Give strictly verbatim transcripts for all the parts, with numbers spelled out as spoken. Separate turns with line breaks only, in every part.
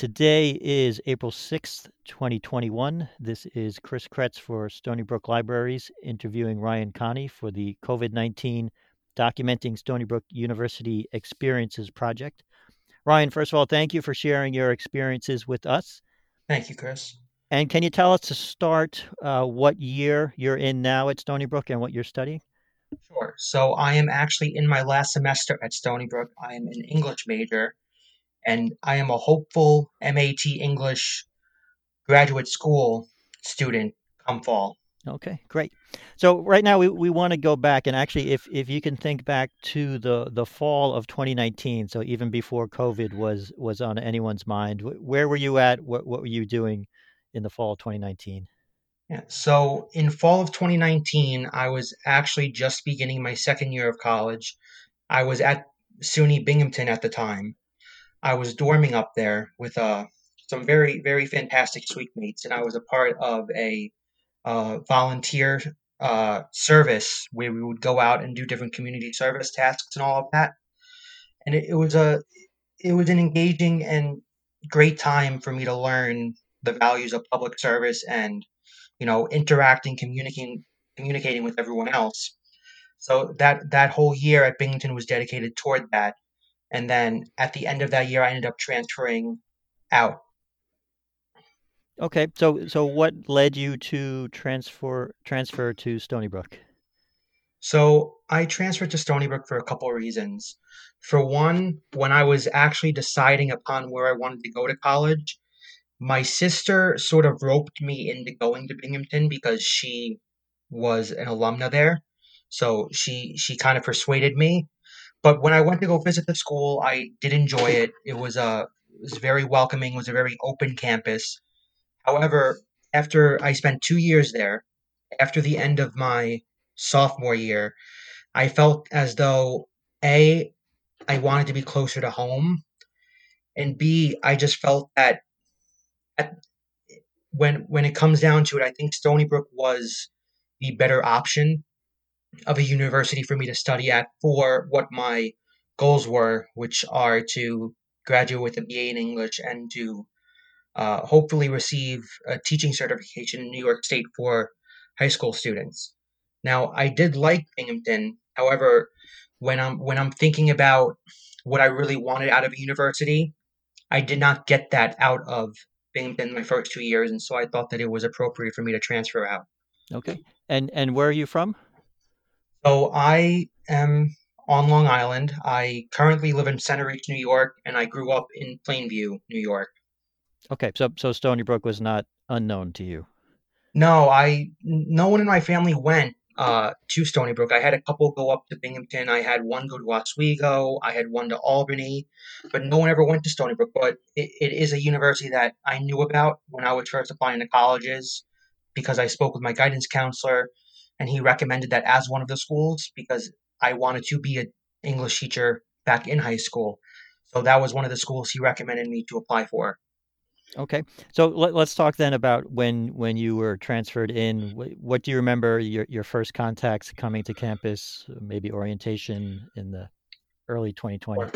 Today is April sixth, twenty twenty-one. This is Chris Kretz for Stony Brook Libraries interviewing Ryan Connie for the COVID nineteen Documenting Stony Brook University Experiences project. Ryan, first of all, thank you for sharing your experiences with us.
Thank you, Chris.
And can you tell us to start uh, what year you're in now at Stony Brook and what you're studying?
Sure. So I am actually in my last semester at Stony Brook. I am an English major, and I am a hopeful M A T English graduate school student come fall.
Okay, great. So right now we, we want to go back and actually if if you can think back to the the fall of twenty nineteen, so even before COVID was was on anyone's mind, wh- where were you at? What what were you doing in the fall of twenty nineteen?
Yeah. So in fall of twenty nineteen, I was actually just beginning my second year of college. I was at SUNY Binghamton at the time. I was dorming up there with uh, some very, very fantastic suite mates, and I was a part of a uh, volunteer uh, service where we would go out and do different community service tasks and all of that. And it, it was a it was an engaging and great time for me to learn the values of public service and you know interacting, communicating, communicating with everyone else. So that that whole year at Binghamton was dedicated toward that. And then at the end of that year, I ended up transferring out.
Okay, so so what led you to transfer transfer to Stony Brook?
So I transferred to Stony Brook for a couple of reasons. For one, when I was actually deciding upon where I wanted to go to college, my sister sort of roped me into going to Binghamton because she was an alumna there. So she she kind of persuaded me. But when I went to go visit the school, I did enjoy it. It was a it was very welcoming, it was a very open campus. However, after I spent two years there, after the end of my sophomore year, I felt as though A, I wanted to be closer to home, and B, I just felt that at, when when it comes down to it, I think Stony Brook was the better option of a university for me to study at for what my goals were, which are to graduate with a B A in English and to uh, hopefully receive a teaching certification in New York State for high school students. Now, I did like Binghamton. However, when I'm when I'm thinking about what I really wanted out of a university, I did not get that out of Binghamton my first two years, and so I thought that it was appropriate for me to transfer out.
Okay. And and where are you from?
So I am on Long Island. I currently live in Center Ridge, New York, and I grew up in Plainview, New York.
Okay, so so Stony Brook was not unknown to you.
No, I no one in my family went uh, to Stony Brook. I had a couple go up to Binghamton. I had one go to Oswego. I had one to Albany, but no one ever went to Stony Brook. But it, it is a university that I knew about when I was first applying to colleges because I spoke with my guidance counselor, and he recommended that as one of the schools because I wanted to be an English teacher back in high school. So that was one of the schools he recommended me to apply for.
Okay. So let, let's talk then about when when you were transferred in. Wh- What do you remember your your first contacts coming to campus, maybe orientation in the early twenty twenty?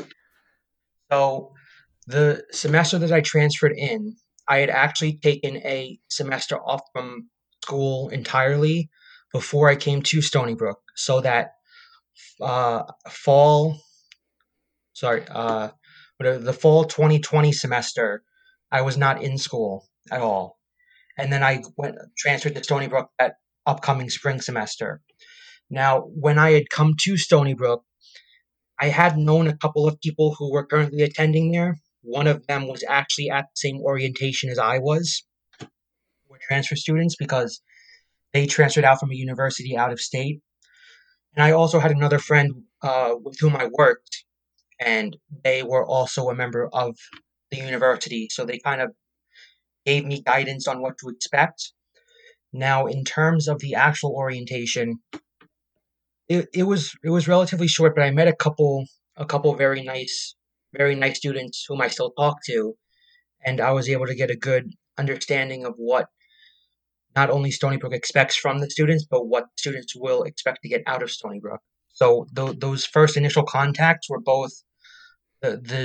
So the semester that I transferred in, I had actually taken a semester off from school entirely before I came to Stony Brook, so that uh, fall, sorry, uh, whatever, the fall twenty twenty semester, I was not in school at all. And then I went transferred to Stony Brook that upcoming spring semester. Now, when I had come to Stony Brook, I had known a couple of people who were currently attending there. One of them was actually at the same orientation as I was, were transfer students because they transferred out from a university out of state. And I also had another friend uh, with whom I worked, and they were also a member of the university. So they kind of gave me guidance on what to expect. Now, in terms of the actual orientation, it, it was it was relatively short, but I met a couple a couple very nice very nice students whom I still talk to, and I was able to get a good understanding of what not only Stony Brook expects from the students, but what students will expect to get out of Stony Brook. So th- those first initial contacts were both the, the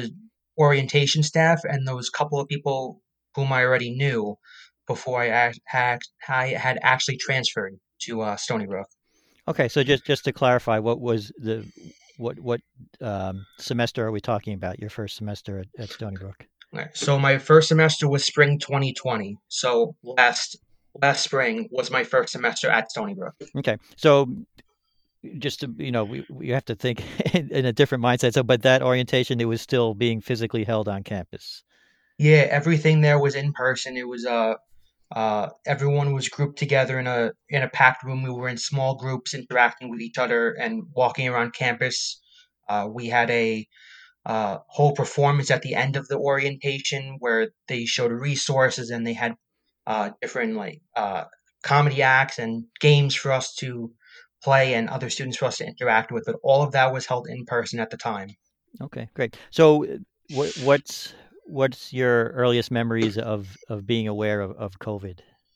orientation staff and those couple of people whom I already knew before I act, had I had actually transferred to uh, Stony Brook.
Okay, so just just to clarify, what was the what what um, semester are we talking about? Your first semester at, at Stony Brook?
Okay, so my first semester was spring twenty twenty. So last last spring was my first semester at Stony Brook.
Okay, so just to you know, we we have to think in, in a different mindset. So, but that orientation, it was still being physically held on campus.
Yeah, everything there was in person. It was uh uh everyone was grouped together in a in a packed room. We were in small groups interacting with each other and walking around campus. Uh, we had a uh, whole performance at the end of the orientation where they showed resources and they had uh, different like uh, comedy acts and games for us to play and other students for us to interact with. But all of that was held in person at the time.
Okay, great. So, uh, what what's what's your earliest memories of of being aware of, of COVID?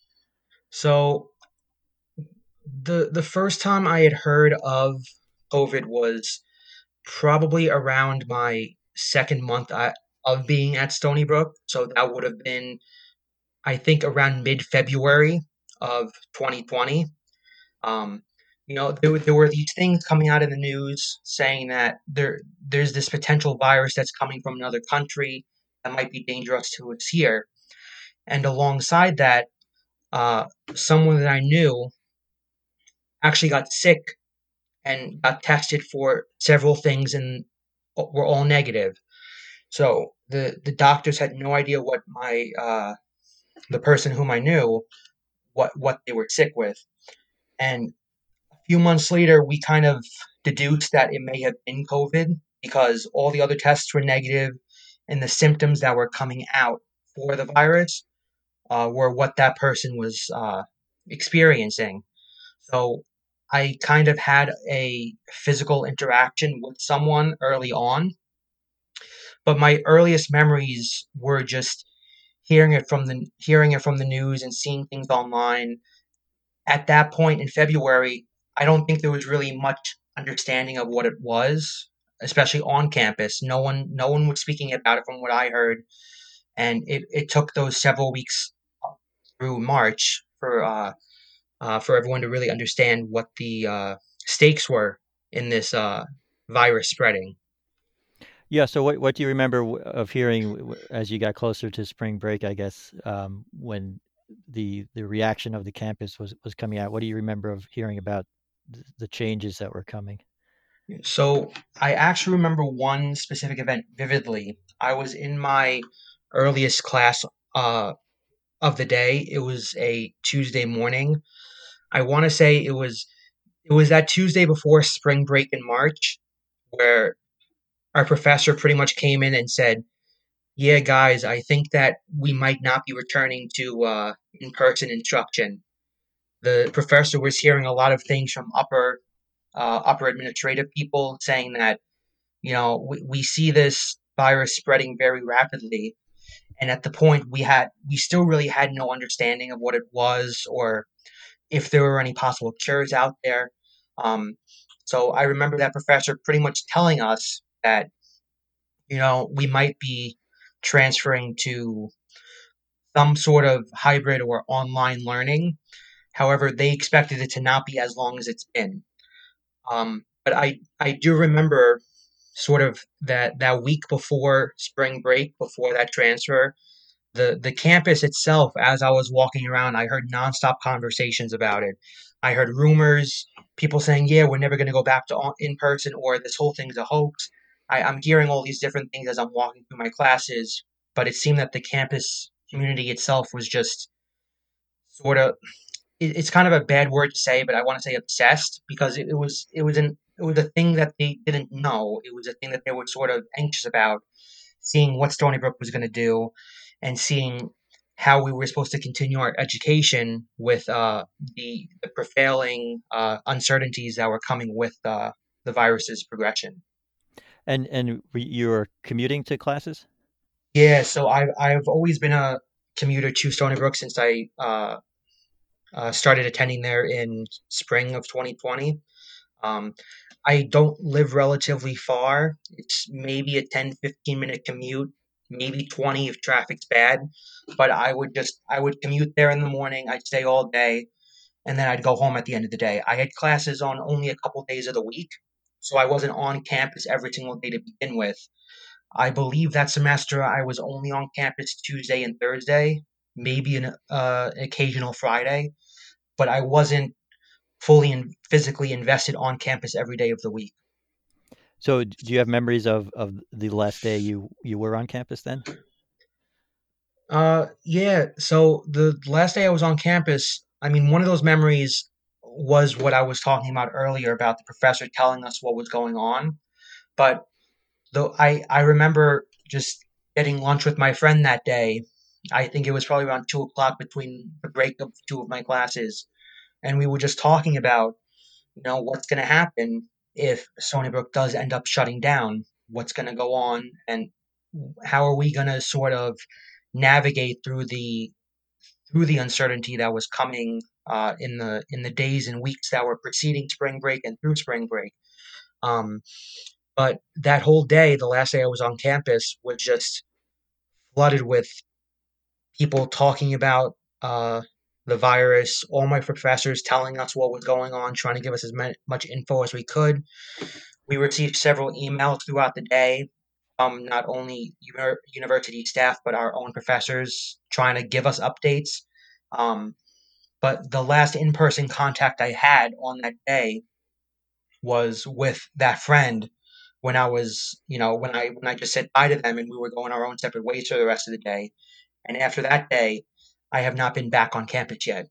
So the the first time I had heard of COVID was probably around my second month at, of being at Stony Brook. So that would have been, I think, around mid February of twenty twenty. Um, you know, there, were- there were these things coming out in the news saying that there there's this potential virus that's coming from another country that might be dangerous to us here. And alongside that, uh, someone that I knew actually got sick and got tested for several things and were all negative. So the the doctors had no idea what my uh, the person whom I knew what what they were sick with, and a few months later we kind of deduced that it may have been COVID because all the other tests were negative, and the symptoms that were coming out for the virus uh, were what that person was uh, experiencing. So I kind of had a physical interaction with someone early on, but my earliest memories were just hearing it from the hearing it from the news and seeing things online. At that point in February, I don't think there was really much understanding of what it was, especially on campus. No one no one was speaking about it from what I heard, and it, it took those several weeks through March for uh, uh, for everyone to really understand what the uh, stakes were in this uh, virus spreading.
Yeah. So, what what do you remember w- of hearing w- w- as you got closer to spring break? I guess um, when the the reaction of the campus was was coming out. What do you remember of hearing about th- the changes that were coming?
So I actually remember one specific event vividly. I was in my earliest class uh, of the day. It was a Tuesday morning. I want to say it was it was that Tuesday before spring break in March, where our professor pretty much came in and said, "Yeah, guys, I think that we might not be returning to uh, in-person instruction." The professor was hearing a lot of things from upper uh, upper administrative people saying that you know we, we see this virus spreading very rapidly, and at the point we had we still really had no understanding of what it was or if there were any possible cures out there. Um, so I remember that professor pretty much telling us that you know we might be transferring to some sort of hybrid or online learning. However, they expected it to not be as long as it's been. Um, but I I do remember sort of that that week before spring break, before that transfer, the the campus itself, as I was walking around, I heard nonstop conversations about it. I heard rumors, people saying, "Yeah, we're never going to go back to in person," or "This whole thing's a hoax." I, I'm hearing all these different things as I'm walking through my classes, but it seemed that the campus community itself was just sort of it, it's kind of a bad word to say, but I want to say obsessed because it, it was it was an it was a thing that they didn't know. It was a thing that they were sort of anxious about, seeing what Stony Brook was going to do, and seeing how we were supposed to continue our education with uh, the the prevailing uh, uncertainties that were coming with uh, the virus's progression.
And and were- you were commuting to classes?
Yeah, so I've I've always been a commuter to Stony Brook since I uh, uh, started attending there in spring of twenty twenty. Um, I don't live relatively far. It's maybe a ten fifteen minute commute, maybe twenty if traffic's bad. But I would just, I would commute there in the morning. I'd stay all day and then I'd go home at the end of the day. I had classes on only a couple days of the week, so I wasn't on campus every single day to begin with. I believe that semester I was only on campus Tuesday and Thursday, maybe an uh, occasional Friday, but I wasn't fully and physically invested on campus every day of the week.
So, do you have memories of of the last day you you were on campus then?
Uh, yeah. So the last day I was on campus, I mean, one of those memories was what I was talking about earlier about the professor telling us what was going on. But though I I remember just getting lunch with my friend that day. I think it was probably around two o'clock between the break of two of my classes, and we were just talking about, you know, what's going to happen if Stony Brook does end up shutting down. What's going to go on, and how are we going to sort of navigate through the through the uncertainty that was coming uh, in the in the days and weeks that were preceding spring break and through spring break. Um, but that whole day, the last day I was on campus, was just flooded with people talking about uh, the virus. All my professors telling us what was going on, trying to give us as much info as we could. We received several emails throughout the day from not only uni- university staff but our own professors trying to give us updates. Um, but the last in-person contact I had on that day was with that friend when I was, you know, when I when I just said bye to them and we were going our own separate ways for the rest of the day. And after that day, I have not been back on campus yet.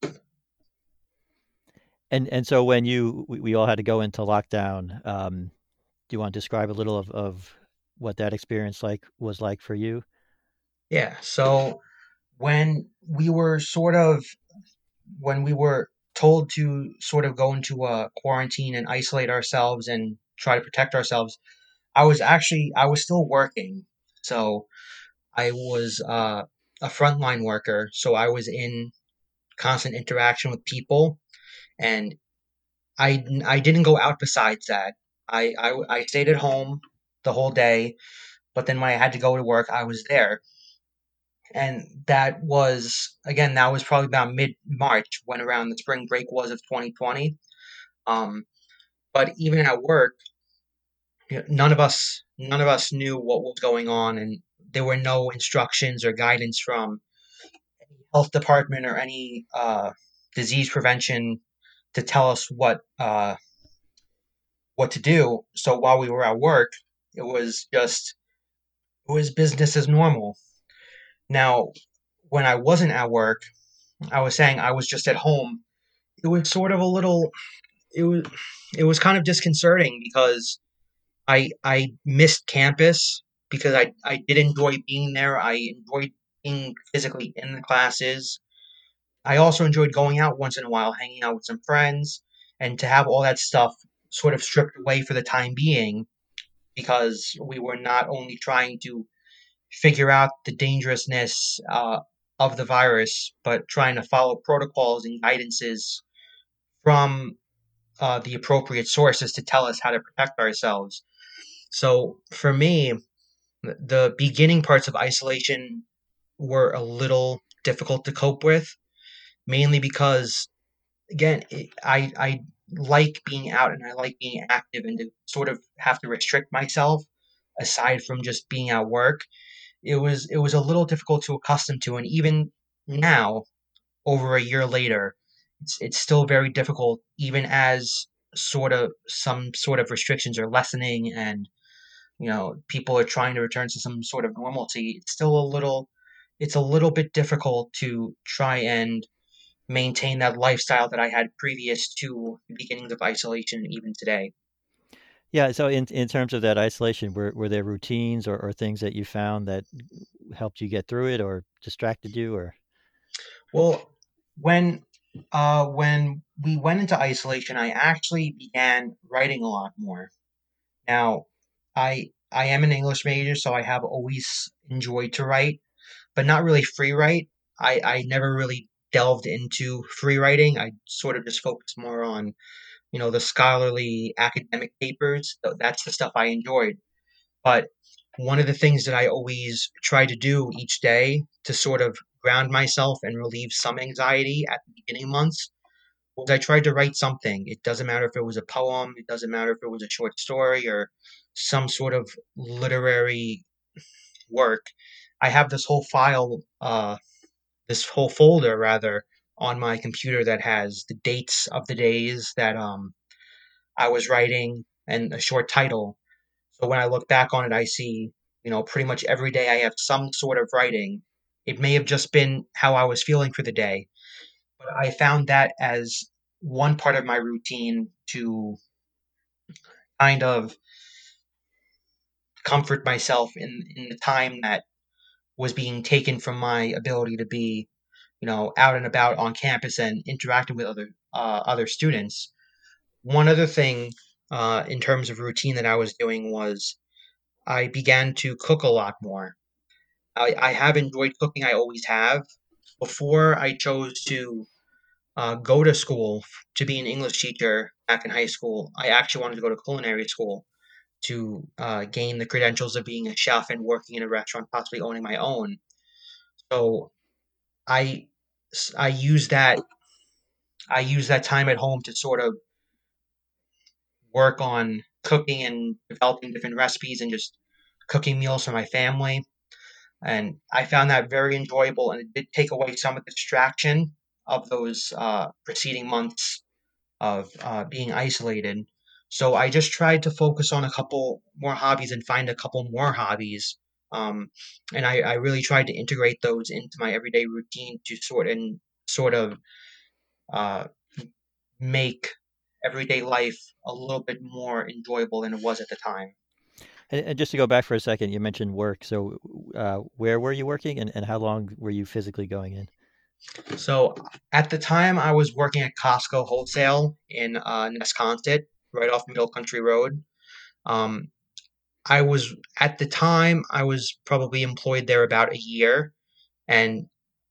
And and so when you we, we all had to go into lockdown, um, do you want to describe a little of, of what that experience like was like for you?
Yeah. So when we were sort of when we were told to sort of go into a quarantine and isolate ourselves and try to protect ourselves, I was actually I was still working. So I was uh, a frontline worker, so I was in constant interaction with people, and I I didn't go out besides that. I, I I stayed at home the whole day, but then when I had to go to work, I was there. And that was, again, that was probably about mid March when around the spring break was of twenty twenty. Um, but even at work, you know, none of us none of us knew what was going on, and there were no instructions or guidance from health department or any uh, disease prevention to tell us what uh, what to do. So while we were at work, it was just it was business as normal. Now, when I wasn't at work, I was saying I was just at home. It was sort of a little. It was it was kind of disconcerting because I I missed campus because I I did enjoy being there. I enjoyed being physically in the classes. I also enjoyed going out once in a while, hanging out with some friends, and to have all that stuff sort of stripped away for the time being because we were not only trying to figure out the dangerousness uh, of the virus, but trying to follow protocols and guidances from uh, the appropriate sources to tell us how to protect ourselves. So for me, the beginning parts of isolation were a little difficult to cope with, mainly because again, it, I I like being out and I like being active and to sort of have to restrict myself aside from just being at work. It was it was a little difficult to accustom to, and even now, over a year later, it's it's still very difficult, even as sort of some sort of restrictions are lessening and you know people are trying to return to some sort of normalcy. It's still a little it's a little bit difficult to try and maintain that lifestyle that I had previous to the beginnings of isolation, even today.
Yeah. So in in terms of that isolation, were were there routines or, or things that you found that helped you get through it or distracted you or?
Well, when uh, when we went into isolation, I actually began writing a lot more. Now, I I am an English major, so I have always enjoyed to write, but not really free write. I, I never really delved into free writing. I sort of just focused more on you know, the scholarly academic papers. Th- That's the stuff I enjoyed. But one of the things that I always try to do each day to sort of ground myself and relieve some anxiety at the beginning months was I tried to write something. It doesn't matter if it was a poem, it doesn't matter if it was a short story or some sort of literary work. I have this whole file, uh, this whole folder rather, on my computer that has the dates of the days that um, I was writing and a short title. So when I look back on it, I see, you know, pretty much every day I have some sort of writing. It may have just been how I was feeling for the day, but I found that as one part of my routine to kind of comfort myself in, in the time that was being taken from my ability to be, you know, out and about on campus and interacting with other uh, other students. One other thing uh, in terms of routine that I was doing was I began to cook a lot more. I, I have enjoyed cooking. I always have. Before I chose to uh, go to school to be an English teacher back in high school, I actually wanted to go to culinary school to uh, gain the credentials of being a chef and working in a restaurant, possibly owning my own. So I I use that I use that time at home to sort of work on cooking and developing different recipes and just cooking meals for my family. And I found that very enjoyable, and it did take away some of the distraction of those uh, preceding months of uh, being isolated. So I just tried to focus on a couple more hobbies and find a couple more hobbies. Um, and I, I really tried to integrate those into my everyday routine to sort and sort of uh, make everyday life a little bit more enjoyable than it was at the time.
And, and just to go back for a second, you mentioned work. So, uh, where were you working, and, and how long were you physically going in?
So at the time, I was working at Costco Wholesale in uh, Nesconset, right off Middle Country Road. Um, I was at the time I was probably employed there about a year, and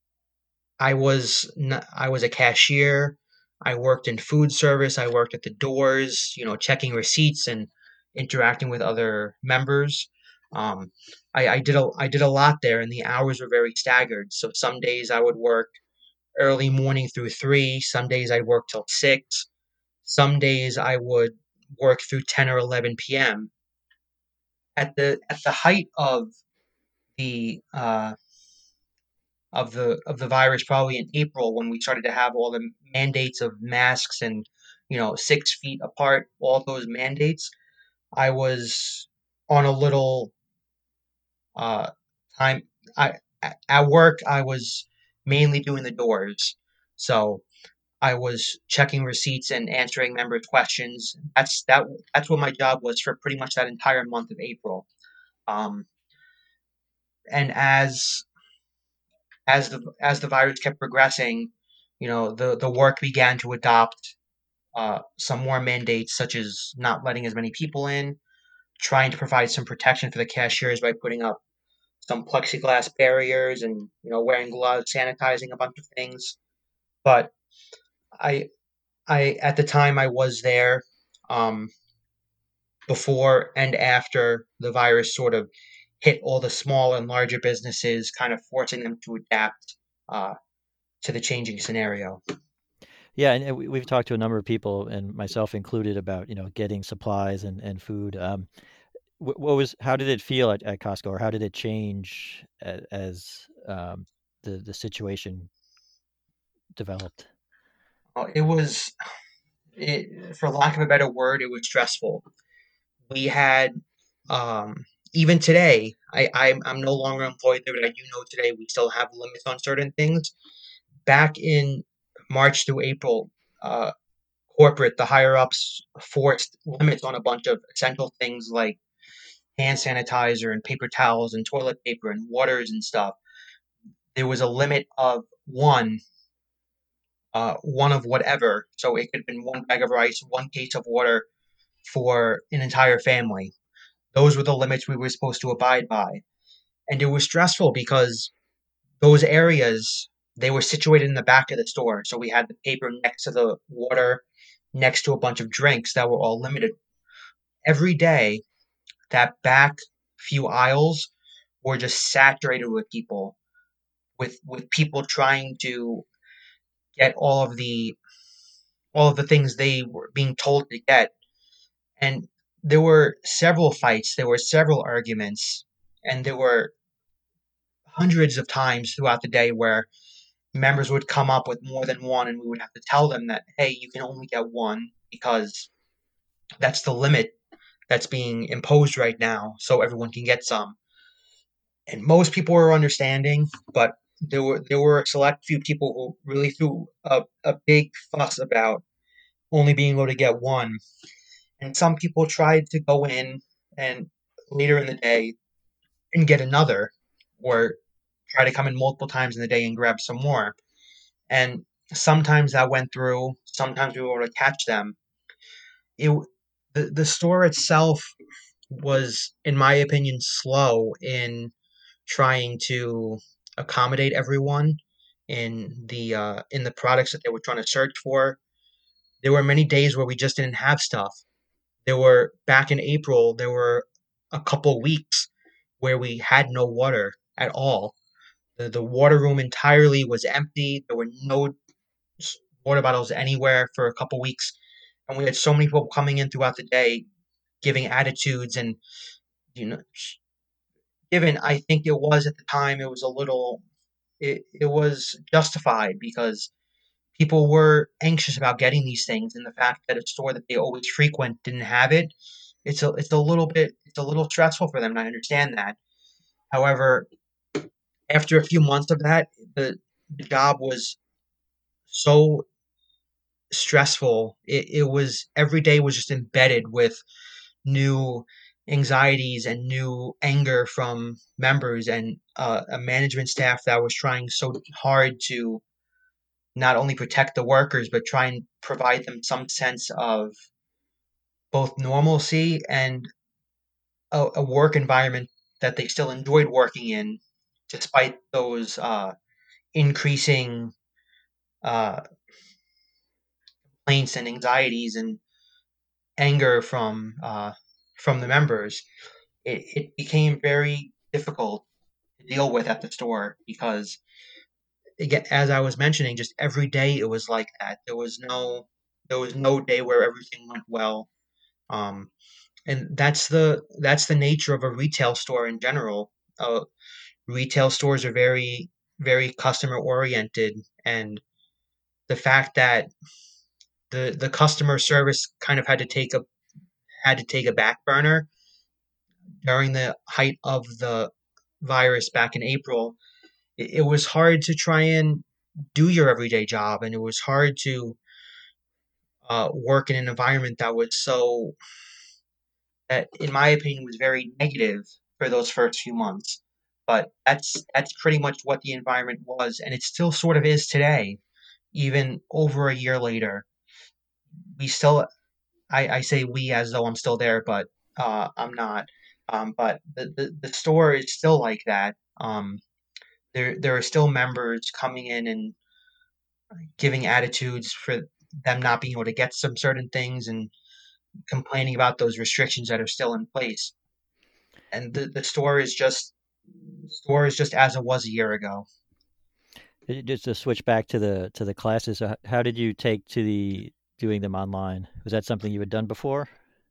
I was n- I was a cashier. I worked in food service. I worked at the doors, you know, checking receipts and interacting with other members. Um, I, I did a I did a lot there, and the hours were very staggered. So some days I would work early morning through three. Some days I'd work till six. Some days I would work through ten or eleven p m. At the at the height of the uh, of the of the virus, probably in April when we started to have all the mandates of masks and you know six feet apart, all those mandates. I was on a little uh, time. I at work I was mainly doing the doors, so I was checking receipts and answering members' questions. That's that. That's what my job was for pretty much that entire month of April. Um, and as as the as the virus kept progressing, you know, the the work began to adopt uh, some more mandates, such as not letting as many people in, trying to provide some protection for the cashiers by putting up some plexiglass barriers and you know wearing gloves, sanitizing a bunch of things. But I I at the time I was there. Um, Before and after the virus sort of hit all the small and larger businesses, kind of forcing them to adapt uh, to the changing scenario.
Yeah, and, and we, we've talked to a number of people, and myself included, about you know getting supplies and and food. Um, wh- what was how did it feel at, at Costco, or how did it change as, as um, the the situation developed?
Uh, It was, it, for lack of a better word, it was stressful. We had, um, even today, I, I'm, I'm no longer employed there, but I do know today we still have limits on certain things. Back in March through April, uh, corporate, the higher ups forced limits on a bunch of essential things like hand sanitizer and paper towels and toilet paper and waters and stuff. There was a limit of one, uh, one of whatever. So it could have been one bag of rice, one case of water for an entire family. Those were the limits we were supposed to abide by. And it was stressful because those areas, they were situated in the back of the store. So we had the paper next to the water, next to a bunch of drinks that were all limited. Every day, that back few aisles were just saturated with people, with with people trying to get all of the all of the things they were being told to get. And there were several fights, there were several arguments, and there were hundreds of times throughout the day where members would come up with more than one, and we would have to tell them that, hey, you can only get one because that's the limit that's being imposed right now, so everyone can get some. And most people were understanding, but there were there were a select few people who really threw a, a big fuss about only being able to get one. And some people tried to go in and later in the day and get another, or try to come in multiple times in the day and grab some more. And sometimes that went through, sometimes we were able to catch them. It the, the store itself was, in my opinion, slow in trying to accommodate everyone in the uh, in the products that they were trying to search for. There were many days where we just didn't have stuff. There were back in April, there were a couple weeks where we had no water at all. The, the water room entirely was empty. There were no s- water bottles anywhere for a couple weeks, and we had so many people coming in throughout the day, giving attitudes, and you know, given I think it was at the time it was a little it, it was justified because people were anxious about getting these things, and the fact that a store that they always frequent didn't have it, it's a it's a little bit it's a little stressful for them, and I understand that. However, after a few months of that, the, the job was so stressful. It, it was every day was just embedded with new anxieties and new anger from members, and uh, a management staff that was trying so hard to not only protect the workers but try and provide them some sense of both normalcy and a, a work environment that they still enjoyed working in, despite those uh, increasing uh, complaints and anxieties and anger from uh, from the members. It, it became very difficult to deal with at the store because, again, as I was mentioning, just every day it was like that. There was no there was no day where everything went well. Um, and that's the that's the nature of a retail store in general. Uh, retail stores are very very customer oriented, and the fact that the the customer service kind of had to take a had to take a back burner during the height of the virus back in April, it, it was hard to try and do your everyday job, and it was hard to uh, work in an environment that was so that, in my opinion, was very negative for those first few months. But that's that's pretty much what the environment was, and it still sort of is today, even over a year later. We still, I, I say we as though I'm still there, but uh, I'm not. Um, but the, the, the store is still like that. Um, there there are still members coming in and giving attitudes for them not being able to get some certain things and complaining about those restrictions that are still in place. And the, the store is just the store is just as it was a year ago.
Uh, Just to switch back to the to the classes, uh, how did you take to the doing them online? Was that something you had done before?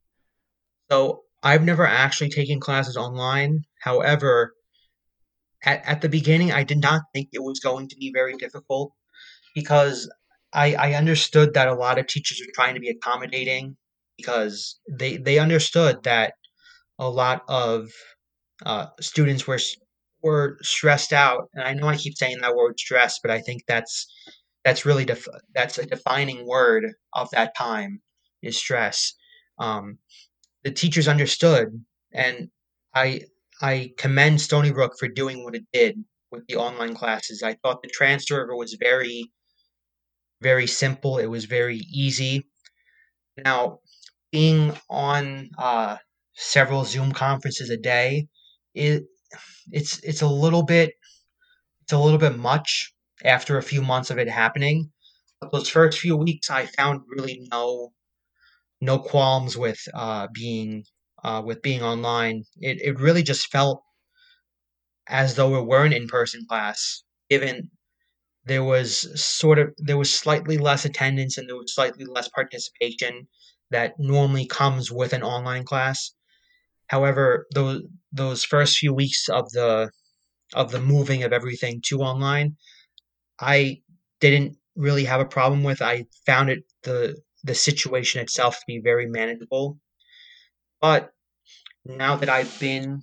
So I've never actually taken classes online. However, at, at the beginning, I did not think it was going to be very difficult because I, I understood that a lot of teachers are trying to be accommodating because they, they understood that a lot of uh, students were were stressed out. And I know I keep saying that word stress, but I think that's that's really def- that's a defining word of that time is stress. Um, the teachers understood, and I I commend Stony Brook for doing what it did with the online classes. I thought the transfer over was very very simple. It was very easy. Now, being on uh, several Zoom conferences a day, it it's it's a little bit it's a little bit much after a few months of it happening. But those first few weeks, I found really no no qualms with uh, being uh, with being online. It it really just felt as though it were an in person class, given there was sort of there was slightly less attendance and there was slightly less participation that normally comes with an online class. However, those those first few weeks of the of the moving of everything to online, I didn't really have a problem with. I found it the the situation itself to be very manageable. But now that I've been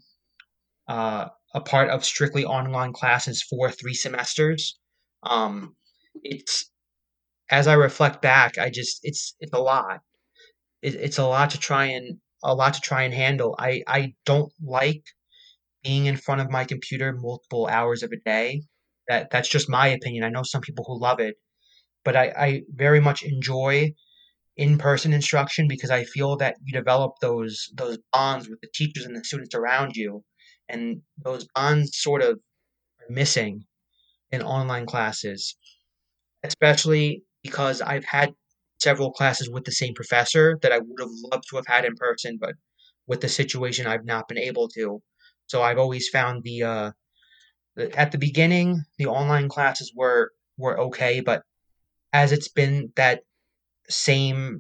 uh, a part of strictly online classes for three semesters, um, it's as I reflect back, I just it's it's a lot. It, it's a lot to try and a lot to try and handle. I I don't like being in front of my computer multiple hours of a day. That that's just my opinion. I know some people who love it, but I, I very much enjoy in-person instruction because I feel that you develop those those bonds with the teachers and the students around you, and those bonds sort of are missing in online classes, especially because I've had several classes with the same professor that I would have loved to have had in person, but with the situation, I've not been able to. So I've always found the uh, the- at the beginning the online classes were were okay, but as it's been that same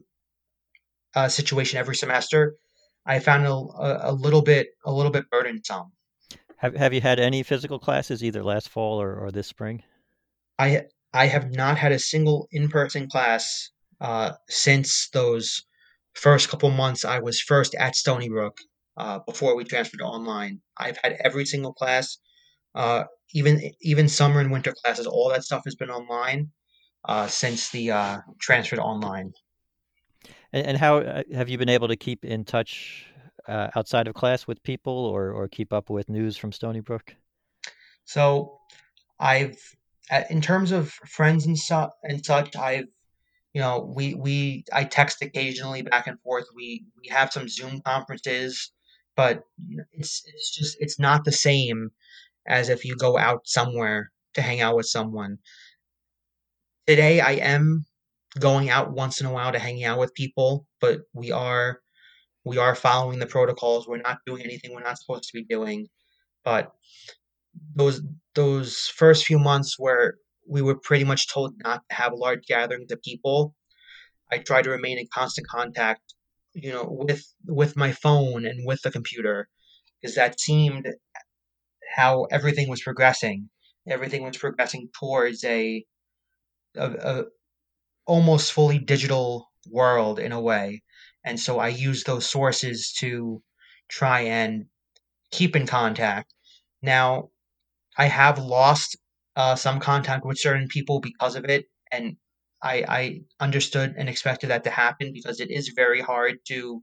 uh, situation every semester, I found it a, a little bit a little bit burdensome.
Have Have you had any physical classes either last fall or, or this spring?
I I have not had a single in-person class uh, since those first couple months I was first at Stony Brook uh, before we transferred to online. I've had every single class, uh, even even summer and winter classes. All that stuff has been online uh, since the uh, transfer to online.
And, and how uh, have you been able to keep in touch uh, outside of class with people or, or keep up with news from Stony Brook?
So I've uh, in terms of friends and su- and such, I've you know we we I text occasionally back and forth. We we have some Zoom conferences, but you know, it's it's just it's not the same as if you go out somewhere to hang out with someone. Today I am going out once in a while to hang out with people, but we are we are following the protocols. We're not doing anything we're not supposed to be doing. But those those first few months where we were pretty much told not to have large gatherings of people, I try to remain in constant contact, you know, with with my phone and with the computer, because that seemed how everything was progressing. Everything was progressing towards a, a, a almost fully digital world in a way, and so I use those sources to try and keep in contact. Now, I have lost uh, some contact with certain people because of it, and I, I understood and expected that to happen because it is very hard to,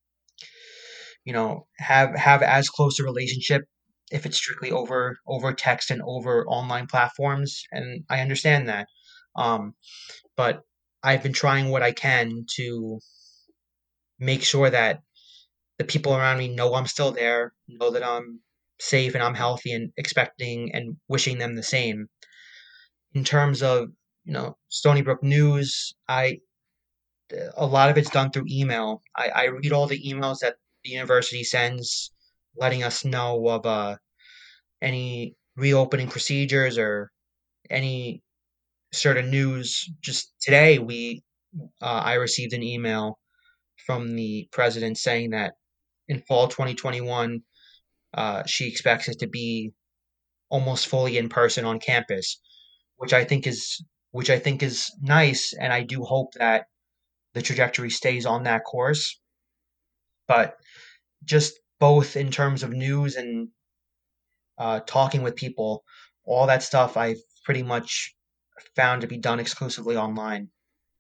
you know, have have as close a relationship if it's strictly over over text and over online platforms, and I understand that. Um, but I've been trying what I can to make sure that the people around me know I'm still there, know that I'm safe and I'm healthy, and expecting and wishing them the same. In terms of you know Stony Brook news, I a lot of it's done through email. I, I read all the emails that the university sends, letting us know of uh, any reopening procedures or any sort of news. Just today, we uh, I received an email from the president saying that in fall twenty twenty-one, uh, she expects it to be almost fully in person on campus, which I think is which I think is nice, and I do hope that the trajectory stays on that course. But just both in terms of news and uh, talking with people, all that stuff I've pretty much found to be done exclusively online.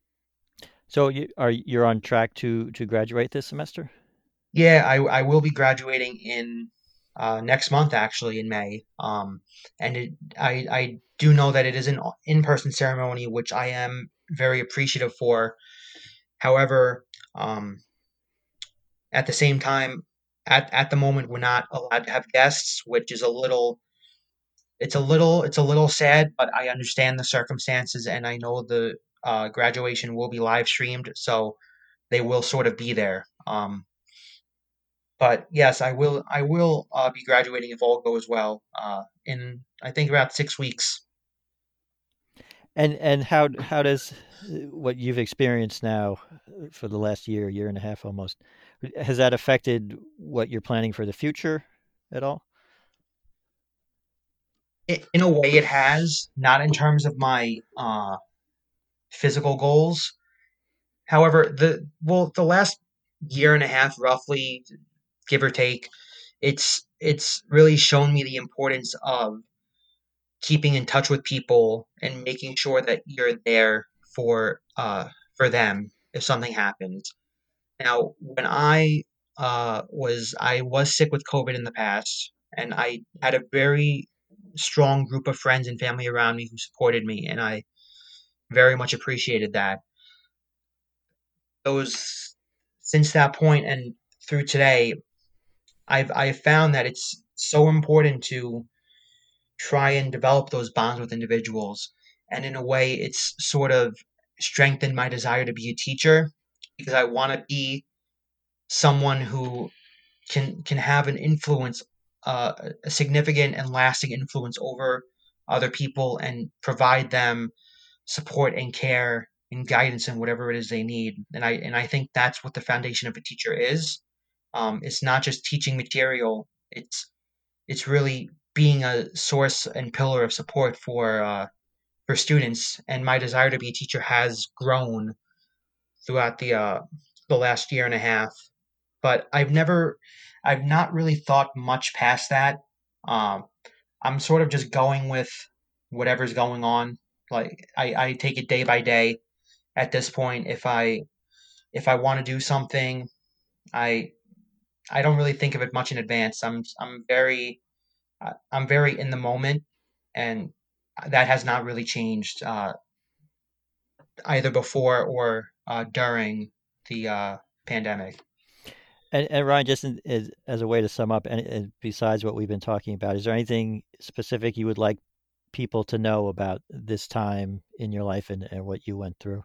So you are you're on track to to graduate this semester?
Yeah, I I will be graduating in uh, next month, actually in May. Um, and it, I I do know that it is an in-person ceremony, which I am very appreciative for. However, um, at the same time, at at the moment, we're not allowed to have guests, which is a little it's a little it's a little sad, but I understand the circumstances and I know the uh, graduation will be live streamed, so they will sort of be there. Um, but yes, I will. I will uh, be graduating if all goes well uh, in I think about six weeks.
And and how how does uh, what you've experienced now uh, for the last year, year and a half almost, has that affected what you're planning for the future at all?
It, in a way, it has, not in terms of my uh, physical goals. However, the well, the last year and a half, roughly, give or take, it's it's really shown me the importance of keeping in touch with people and making sure that you're there for uh for them if something happens. Now, when I uh was I was sick with COVID in the past, and I had a very strong group of friends and family around me who supported me, and I very much appreciated that. Those Since that point and through today, I've I've found that it's so important to try and develop those bonds with individuals. And in a way, it's sort of strengthened my desire to be a teacher because I want to be someone who can can have an influence, uh, a significant and lasting influence over other people and provide them support and care and guidance and whatever it is they need. And I and I think that's what the foundation of a teacher is. Um, it's not just teaching material. It's it's really being a source and pillar of support for uh, for students. And my desire to be a teacher has grown throughout the uh, the last year and a half. But I've never, I've not really thought much past that. Um, I'm sort of just going with whatever's going on. Like I, I take it day by day at this point. If I if I want to do something, I I don't really think of it much in advance. I'm I'm very uh, I'm very in the moment, and that has not really changed uh, either before or uh, during the uh, pandemic.
And, and Ryan, just in, as, as a way to sum up, and, and besides what we've been talking about, is there anything specific you would like people to know about this time in your life and, and what you went through?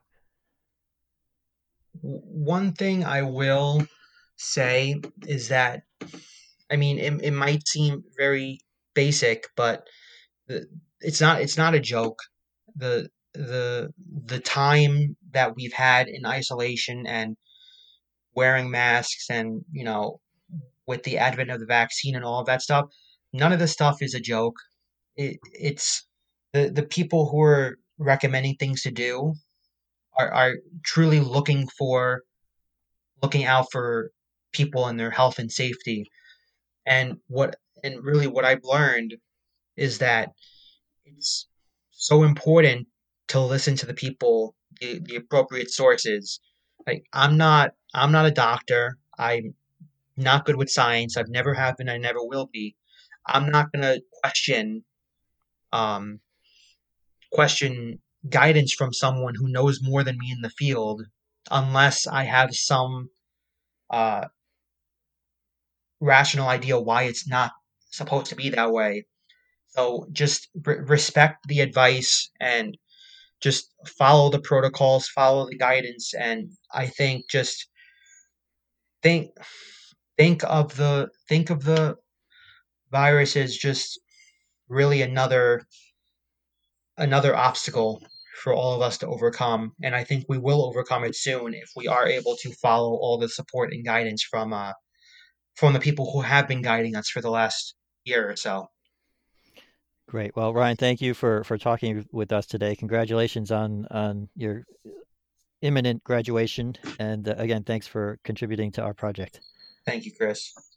One thing I will say is that, I mean, it, it might seem very basic, but the, it's not it's not a joke. The the the time that we've had in isolation and wearing masks, and you know, with the advent of the vaccine and all of that stuff, none of this stuff is a joke. It, it's the the people who are recommending things to do are, are truly looking for looking out for people and their health and safety. And what and really what I've learned is that it's so important to listen to the people, the, the appropriate sources. Like I'm not I'm not a doctor. I'm not good with science. I've never have been. I never will be. I'm not gonna question um, question guidance from someone who knows more than me in the field unless I have some uh, rational idea why it's not supposed to be that way. So just re- respect the advice and just follow the protocols, follow the guidance, and I think just think think of the think of the virus as just really another another obstacle for all of us to overcome, and I think we will overcome it soon if we are able to follow all the support and guidance from uh from the people who have been guiding us for the last year or so.
Great. Well, Ryan, thank you for, for talking with us today. Congratulations on, on your imminent graduation. And uh, again, thanks for contributing to our project.
Thank you, Chris.